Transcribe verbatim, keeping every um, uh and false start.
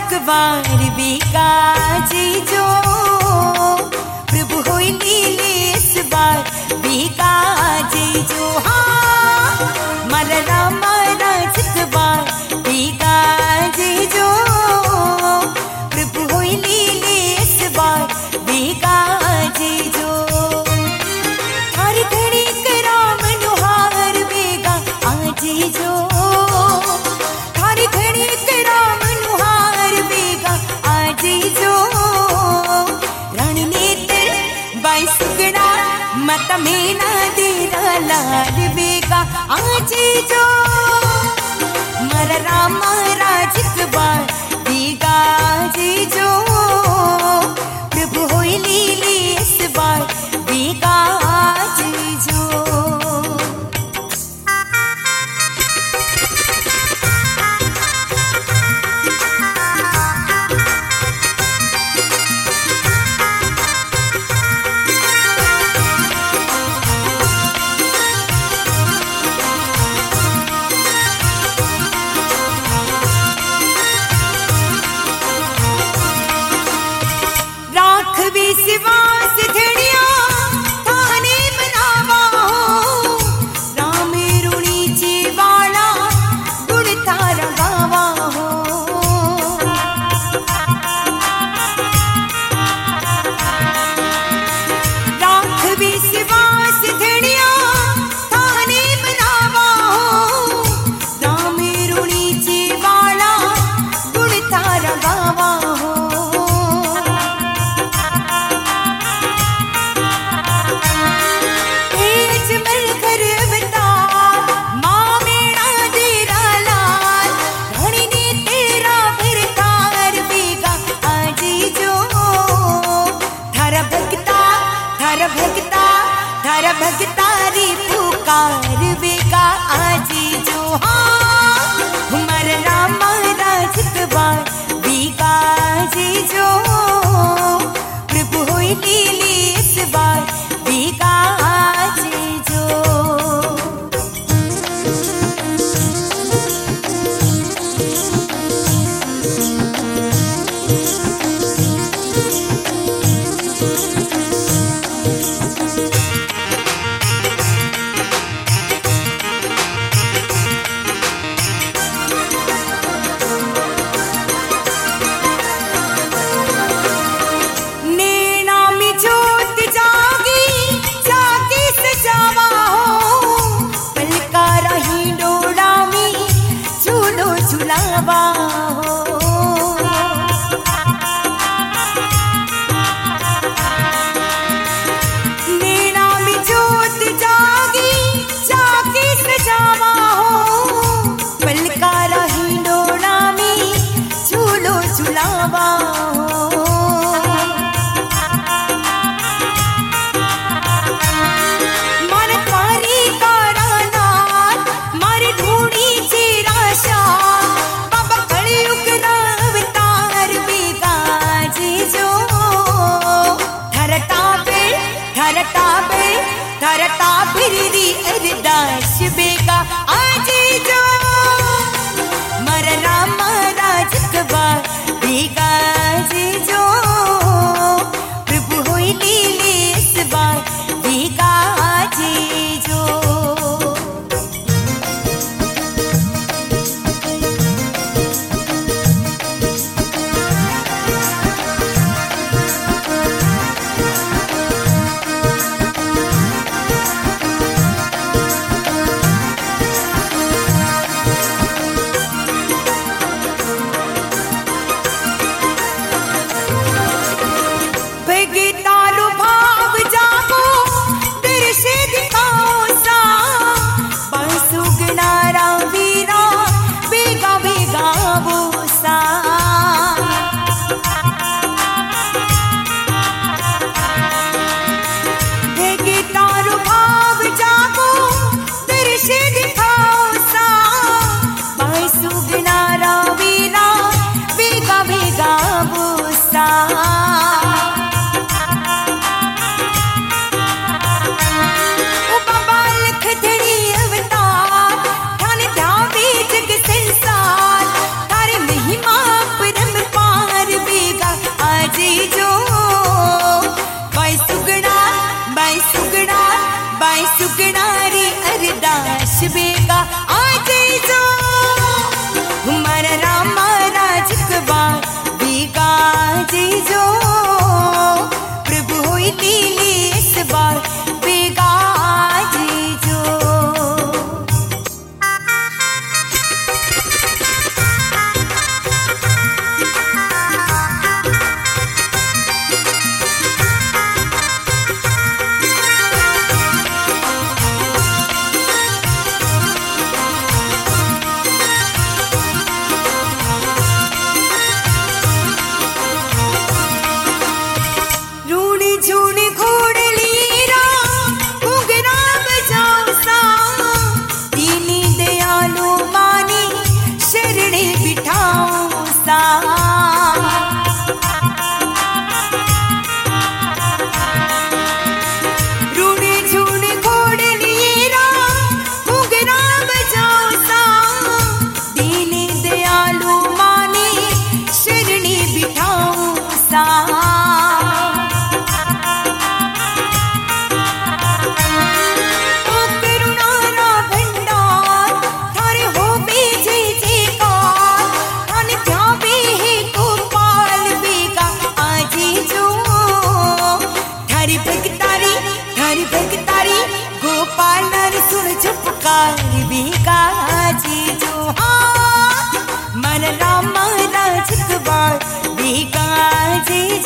बार बिकाजी जो प्रभु होई नीले इस बार बिकाजी जो हाँ मरना मरा जित बार बिकाजी जो प्रभु होई नीले इस बार बिकाजी जो हर घड़ी कराम नुहार बेगा आजी जो हर घड़ी कराम नुहार बेगा आजी जो रणनीति बाईस गड़ा मत में ना देरा लाल बेगा आजी जो मर राम राजिक बार बेगा जी जो प्रभु होई लीली इस बार बेगा जी जो विश्वास धड़िया थाने बनावा हो राम रुणी जीवाला गुण तारा गावा हो राख विश्वास धड़िया थाने बनावा हो राम रुणी जीवाला गुण तारा गावा हो धर भगतारी पुकार बेगा आजी जो हाँ मर राम राजिक बार बेगा जी जो प्रभु होई लीली इस बार बेगा जी जो धरता बिरदी अरदास बेगा आजी जो मर राम राजिक बार बेगा जी जो प्रभु होई लीली इस बार बेगा जी जो बाई सुगड़ा बाई सुगड़ारी अरदास बेगा आजे जो हमारा रामा राजकवा बेगा जे जो प्रभु होई दिली इस बार बेगा जे जो मन रामा राजकवा बेगा जे